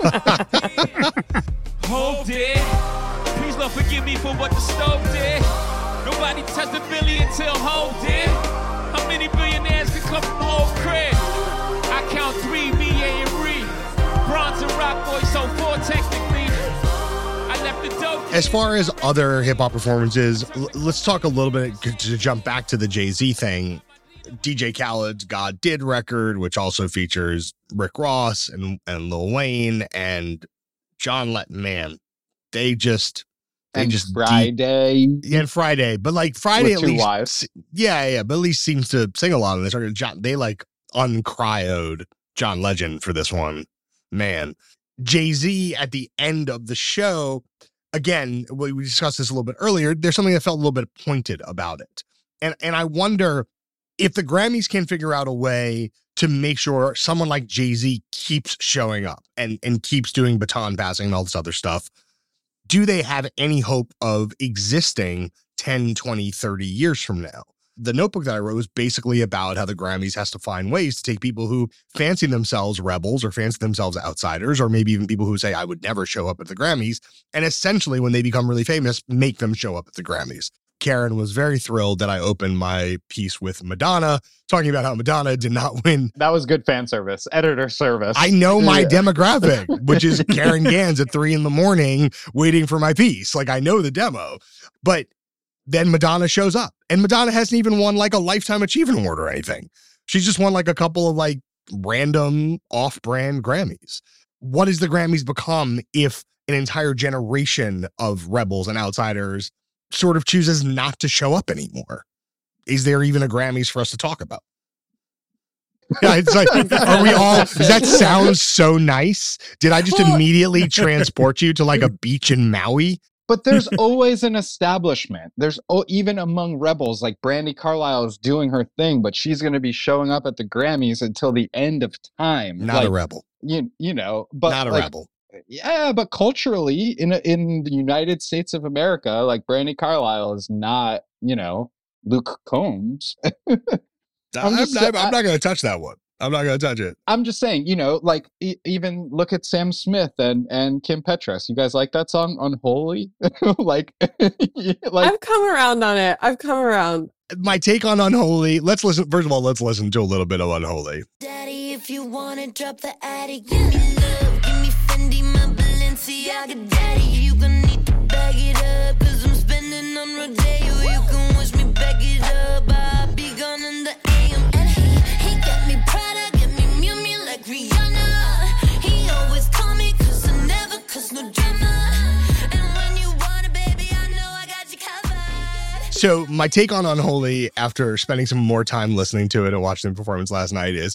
Hold it. Please Lord forgive me for what the stove did. Nobody touched the Billy until Ho did. How many billionaires can come from Ho's crib? I count three, B A and Ree. Bronze and Rock Boy, so four technically. I left the dope. as far as other hip hop performances, l- let's talk a little bit to jump back to the Jay-Z thing. D J Khaled's God Did record, which also features Rick Ross and, and Lil Wayne and John Letton, man, they just, They and just Friday. Yeah, and Friday, but like Friday With at two least, wives. yeah, yeah, but at least seems to sing a lot of this. John, they like uncrioed John Legend for this one, man. Jay-Z at the end of the show, again, we we discussed this a little bit earlier. There's something that felt a little bit pointed about it, and and I wonder if the Grammys can figure out a way to make sure someone like Jay-Z keeps showing up and and keeps doing baton passing and all this other stuff. Do they have any hope of existing ten, twenty, thirty years from now? The notebook that I wrote was basically about how the Grammys has to find ways to take people who fancy themselves rebels or fancy themselves outsiders, or maybe even people who say, I would never show up at the Grammys, and essentially, when they become really famous, make them show up at the Grammys. Karen was very thrilled that I opened my piece with Madonna, talking about how Madonna did not win. That was good fan service, editor service. I know my Yeah. demographic, which is Karen Gans at three in the morning waiting for my piece. Like, I know the demo. But then Madonna shows up, and Madonna hasn't even won like a Lifetime Achievement Award or anything. She's just won like a couple of like random off-brand Grammys. What has the Grammys become if an entire generation of rebels and outsiders sort of chooses not to show up anymore? Is there even a Grammys for us to talk about? Yeah, it's like, are we all, does that sound so nice? Did I just immediately transport you to like a beach in Maui? But there's always an establishment. There's oh, even among rebels, like Brandi Carlile is doing her thing, but she's going to be showing up at the Grammys until the end of time. Not like, a rebel. You, you know, but Not a like, rebel. Yeah, but culturally, in in the United States of America, like Brandi Carlile is not, you know, Luke Combs. I'm, I'm just- I'm, I'm not going to touch that one. I'm not going to touch it. I'm just saying, you know, like e- even look at Sam Smith and and Kim Petras. You guys like that song, Unholy? like, like I've come around on it. I've come around. My take on Unholy, let's listen. First of all, let's listen to a little bit of Unholy. Daddy, if you wanna drop the attic, give me love, give me Fendi, my Balenciaga. Daddy, you gonna need to bag it up, cause I'm spending on Rodeo. You can wish me back it up, I'll be gone in the A M. And he, he got me Prada, got me Miu Miu like Rihanna. He always call me cause I never cause no drama. And when you want it, baby, I know I got you covered. So my take on Unholy, after spending some more time listening to it and watching the performance last night, is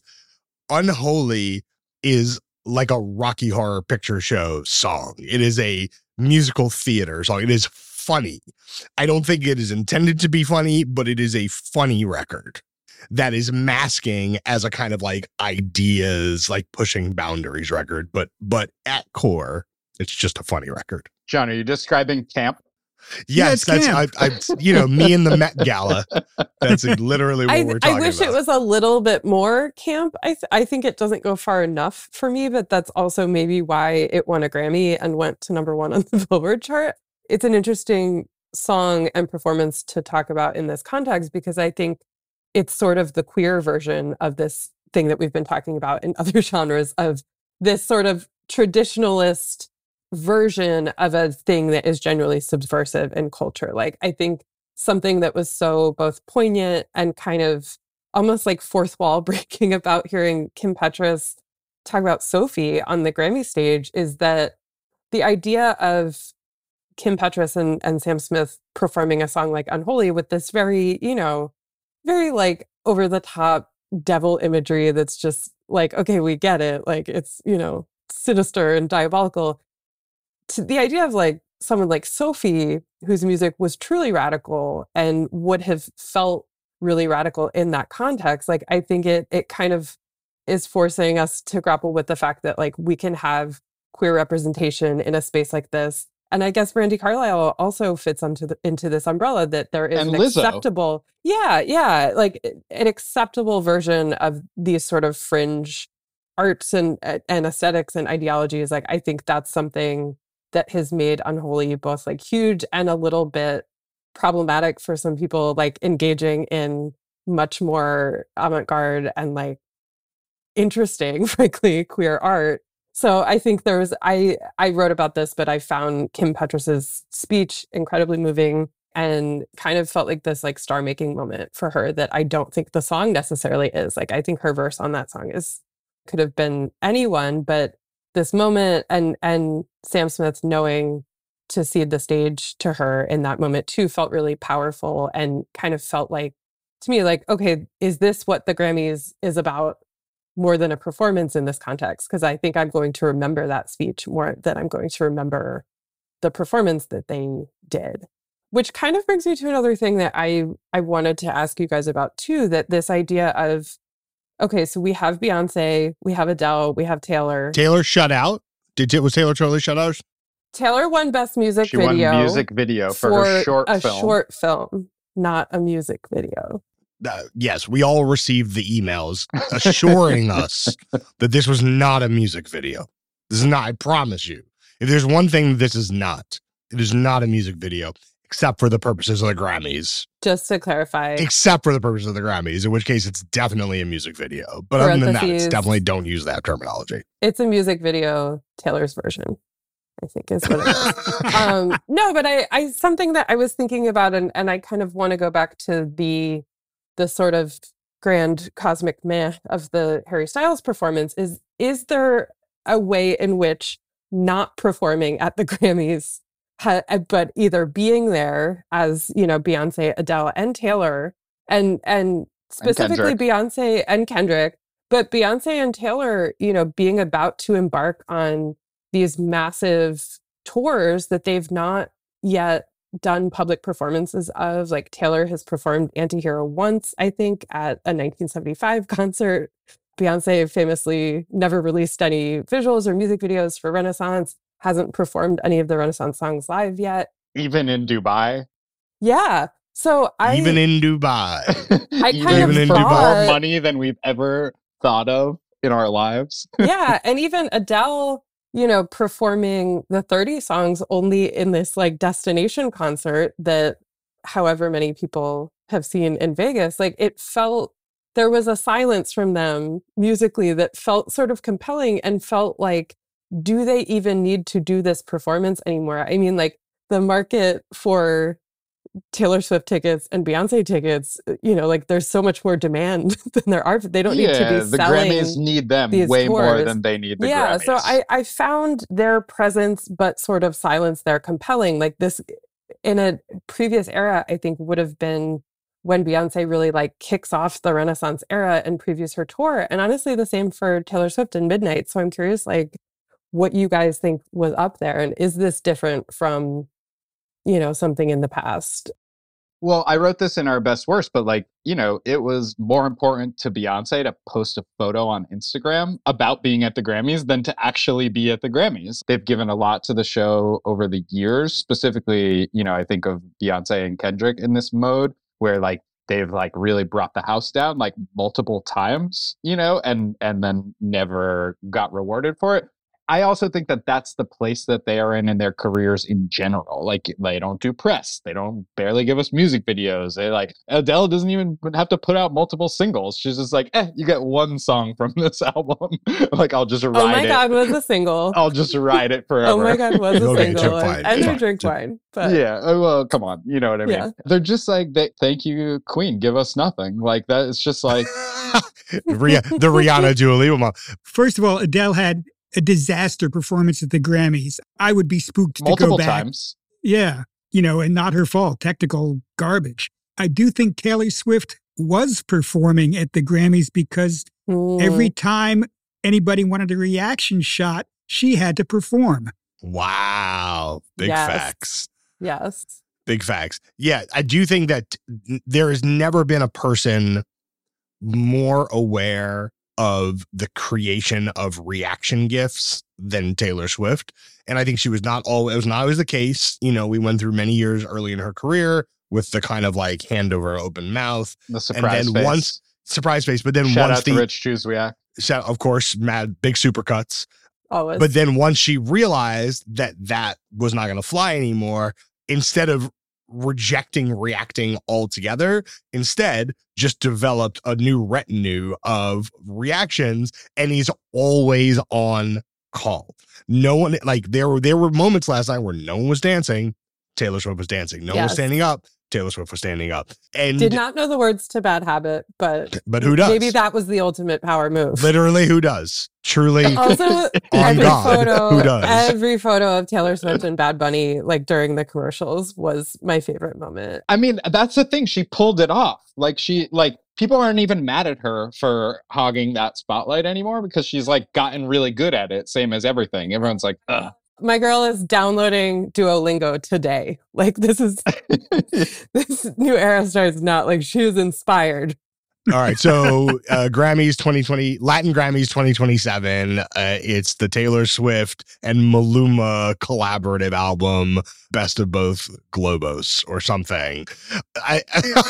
Unholy is like a Rocky Horror Picture Show song. It is a musical theater song. It is funny. I don't think it is intended to be funny, but it is a funny record that is masking as a kind of like ideas, like pushing boundaries record. But but at core, it's just a funny record. John, are you describing camp? Yes, Yeah, it's that's I, I, you know, me and the Met Gala. That's literally what I, we're talking I wish about. it was a little bit more camp. I th- I think it doesn't go far enough for me, but that's also maybe why it won a Grammy and went to number one on the Billboard chart. It's an interesting song and performance to talk about in this context because I think it's sort of the queer version of this thing that we've been talking about in other genres of this sort of traditionalist version of a thing that is generally subversive in culture. Like, I think something that was so both poignant and kind of almost like fourth wall breaking about hearing Kim Petras talk about Sophie on the Grammy stage is that the idea of Kim Petras and, and Sam Smith performing a song like Unholy with this very, you know, very like over the top devil imagery that's just like, okay, we get it. Like, it's, you know, sinister and diabolical. To the idea of like someone like Sophie, whose music was truly radical and would have felt really radical in that context, like I think it it kind of is forcing us to grapple with the fact that like we can have queer representation in a space like this. And I guess Brandi Carlile also fits onto the, into this umbrella that there is And an Lizzo. acceptable, yeah, yeah, like an acceptable version of these sort of fringe arts and and aesthetics and ideologies. Like I think that's something that has made Unholy both like huge and a little bit problematic for some people, like engaging in much more avant-garde and like interesting, frankly, queer art. So I think there was, I, I wrote about this, but I found Kim Petras's speech incredibly moving and kind of felt like this like star-making moment for her that I don't think the song necessarily is. Like, I think her verse on that song is, could have been anyone, but this moment and, and Sam Smith knowing to cede the stage to her in that moment too felt really powerful and kind of felt like, to me, like, okay, is this what the Grammys is about more than a performance in this context? Because I think I'm going to remember that speech more than I'm going to remember the performance that they did. Which kind of brings me to another thing that I, I wanted to ask you guys about too, that this idea of, okay, so we have Beyonce, we have Adele, we have Taylor. Taylor shut out? Did was Taylor totally shut out? Taylor won Best Music she Video. She won music video for, for her short a film. short film, not a music video. Uh, yes, we all received the emails assuring us that this was not a music video. This is not, I promise you. If there's one thing this is not, it is not a music video, except for the purposes of the Grammys. Just to clarify. Except for the purposes of the Grammys, in which case it's definitely a music video. But other than that, it's definitely don't use that terminology. It's a music video, Taylor's version, I think is what it is. um, no, but I, I, something that I was thinking about, and, and I kind of want to go back to the, the sort of grand cosmic meh of the Harry Styles performance is, is there a way in which not performing at the Grammys, ha, but either being there as, you know, Beyonce, Adele, and Taylor, and, and specifically and Beyonce and Kendrick, but Beyonce and Taylor, you know, being about to embark on these massive tours that they've not yet done public performances of. Like Taylor has performed Antihero once, I think, at a nineteen seventy-five concert. Beyonce famously never released any visuals or music videos for Renaissance, hasn't performed any of the Renaissance songs live yet. Even in Dubai? Yeah. So I... Even in Dubai. I kind even of in thought, more money than we've ever thought of in our lives. Yeah. And even Adele, you know, performing the thirty songs only in this like destination concert that however many people have seen in Vegas, like it felt, there was a silence from them musically that felt sort of compelling and felt like, do they even need to do this performance anymore? I mean, like the market for Taylor Swift tickets and Beyonce tickets, you know, like there's so much more demand than there are. They don't yeah, need to be the selling Grammys need them way tours. more than they need the yeah, Grammys. so I, I found their presence, but sort of silence there compelling. Like this, in a previous era, I think would have been when Beyonce really like kicks off the Renaissance era and previews her tour. And honestly, the same for Taylor Swift and Midnight. So I'm curious, like, what you guys think was up there, and is this different from, you know, something in the past? Well, I wrote this in our best worst, but like, you know, it was more important to Beyonce to post a photo on Instagram about being at the Grammys than to actually be at the Grammys. They've given a lot to the show over the years. Specifically, you know, I think of Beyonce and Kendrick in this mode where like they've like really brought the house down like multiple times, you know, and and then never got rewarded for it. I also think that that's the place that they are in in their careers in general. Like they don't do press. They don't barely give us music videos. They like Adele doesn't even have to put out multiple singles. She's just like, eh, you get one song from this album. Like I'll just ride it. Oh my God, was a single. I'll just ride it forever. Oh my God, was a Okay, single. drink wine. And Fine. you drink wine. But yeah, oh, well, come on. You know what I mean? Yeah. They're just like, they, thank you, Queen. Give us nothing. Like that. It's just like Rih- the Rihanna Dua Lipa mom. First of all, Adele had a disaster performance at the Grammys. I would be spooked to multiple go back. times. Yeah, you know, and not her fault. Technical garbage. I do think Taylor Swift was performing at the Grammys because mm, every time anybody wanted a reaction shot, she had to perform. Wow. Big Yes. facts. yes. Big facts. Yeah, I do think that there has never been a person more aware of the creation of reaction gifs than Taylor Swift. And I think she was not always, it was not always the case. You know, we went through many years early in her career with the kind of like hand over open mouth. The surprise and then face. once, surprise face, but then Shout once out the, to Rich Juzwiak. shout- of course, mad, big supercuts. Always. But then once she realized that that was not going to fly anymore, instead of rejecting reacting altogether, instead just developed a new retinue of reactions, and he's always on call. No one, like there were there were moments last night where no one was dancing. Taylor Swift was dancing. No one was Yes. standing up. Taylor Swift was standing up. And Did not know the words to Bad Habit, but but who does? Maybe that was the ultimate power move. Literally, who does? Truly, Also, on every God, photo, who does? every photo of Taylor Swift and Bad Bunny, like during the commercials, was my favorite moment. I mean, that's the thing. She pulled it off. Like she, like people aren't even mad at her for hogging that spotlight anymore because she's like gotten really good at it. Same as everything. Everyone's like, ugh. My girl is downloading Duolingo today. Like this is this new era starts not like she was inspired. All right, so uh, Grammys twenty twenty, Latin Grammys twenty twenty-seven. Uh, it's the Taylor Swift and Maluma collaborative album, Best of Both Globos or something. I,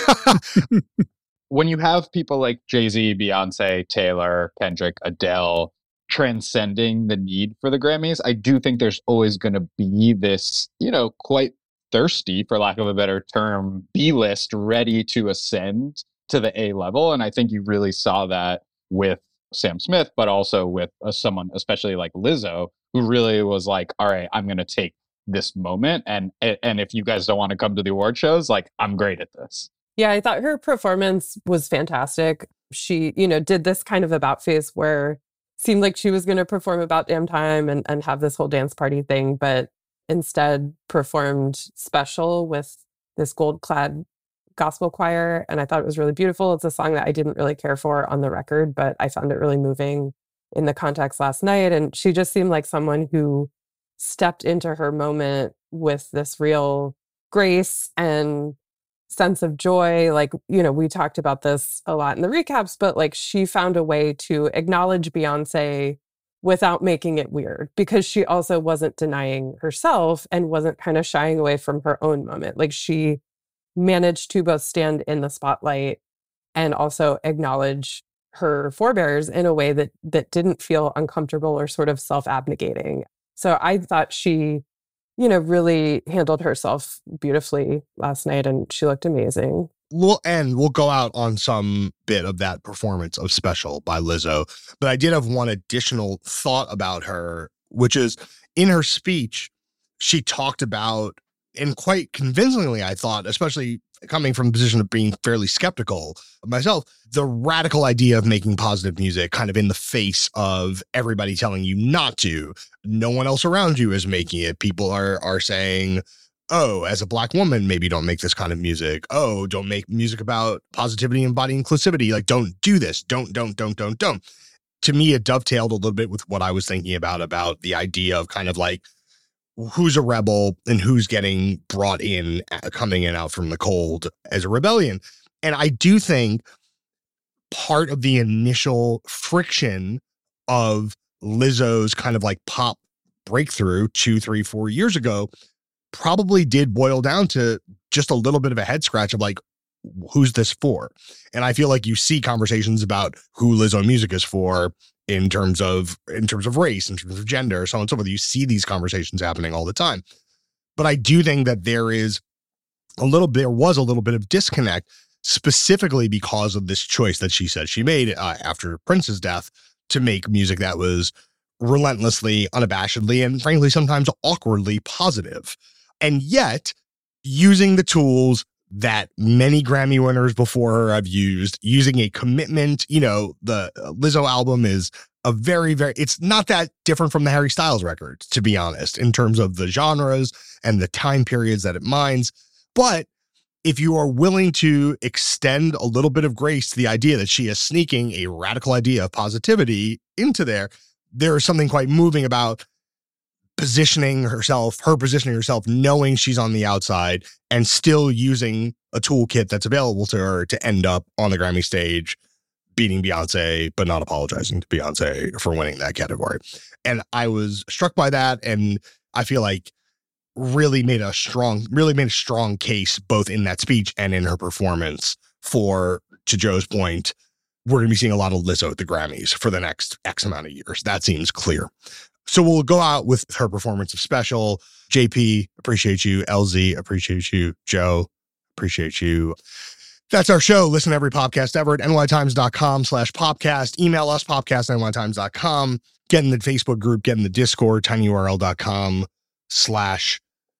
when you have people like Jay-Z, Beyonce, Taylor, Kendrick, Adele transcending the need for the Grammys, I do think there's always going to be this, you know, quite thirsty, for lack of a better term, B-list ready to ascend to the A level. And I think you really saw that with Sam Smith, but also with uh, someone, especially like Lizzo, who really was like, all right, I'm going to take this moment. And, and if you guys don't want to come to the award shows, like, I'm great at this. Yeah, I thought her performance was fantastic. She, you know, did this kind of about face where seemed like she was going to perform About Damn Time and, and have this whole dance party thing, but instead performed Special with this gold-clad gospel choir. And I thought it was really beautiful. It's a song that I didn't really care for on the record, but I found it really moving in the context last night. And she just seemed like someone who stepped into her moment with this real grace and sense of joy. Like, you know, we talked about this a lot in the recaps, but like she found a way to acknowledge Beyonce without making it weird, because she also wasn't denying herself and wasn't kind of shying away from her own moment. Like she managed to both stand in the spotlight and also acknowledge her forebears in a way that that didn't feel uncomfortable or sort of self-abnegating. So I thought she, you know, really handled herself beautifully last night, and she looked amazing. We'll end, we'll go out on some bit of that performance of Special by Lizzo. But I did have one additional thought about her, which is in her speech, she talked about, and quite convincingly, I thought, especially coming from a position of being fairly skeptical of myself, the radical idea of making positive music kind of in the face of everybody telling you not to. No one else around you is making it. People are are saying, oh, as a Black woman, maybe don't make this kind of music. Oh, don't make music about positivity and body inclusivity. Like, don't do this. Don't, don't, don't, don't, don't. To me, it dovetailed a little bit with what I was thinking about, about the idea of kind of like, who's a rebel and who's getting brought in, coming in out from the cold as a rebellion. And I do think part of the initial friction of Lizzo's kind of like pop breakthrough two, three, four years ago probably did boil down to just a little bit of a head scratch of like, who's this for? And I feel like you see conversations about who Lizzo music is for in terms of in terms of race, in terms of gender, so on and so forth. You see these conversations happening all the time. But I do think that there is a little bit, there was a little bit of disconnect, specifically because of this choice that she said she made uh, after Prince's death to make music that was relentlessly, unabashedly, and frankly, sometimes awkwardly positive. And yet, using the tools that many Grammy winners before her have used, using a commitment, you know, the Lizzo album is a very, very, it's not that different from the Harry Styles record, to be honest, in terms of the genres and the time periods that it mines. But if you are willing to extend a little bit of grace to the idea that she is sneaking a radical idea of positivity into there, there is something quite moving about positioning herself, her positioning herself, knowing she's on the outside and still using a toolkit that's available to her to end up on the Grammy stage, beating Beyonce, but not apologizing to Beyonce for winning that category. And I was struck by that. And I feel like really made a strong, really made a strong case, both in that speech and in her performance for, to Joe's point, we're going to be seeing a lot of Lizzo at the Grammys for the next X amount of years. That seems clear. So we'll go out with her performance of Special. J P, appreciate you. L Z, appreciate you. Joe, appreciate you. That's our show. Listen to every podcast ever at nytimes.com slash popcast. Email us, popcast at nytimes dot com. Get in the Facebook group, get in the Discord, tinyurl.com slash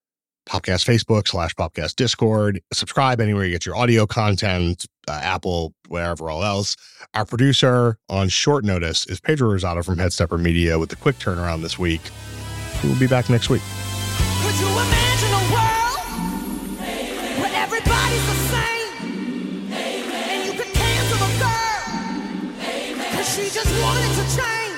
Popcast Facebook slash Popcast Discord. Subscribe anywhere you get your audio content, uh, Apple, wherever all else. Our producer on short notice is Pedro Rosado from Headstepper Media with the quick turnaround this week. We'll be back next week. Could you imagine a world where everybody's the same? And you could cancel a girl because she just wanted to change.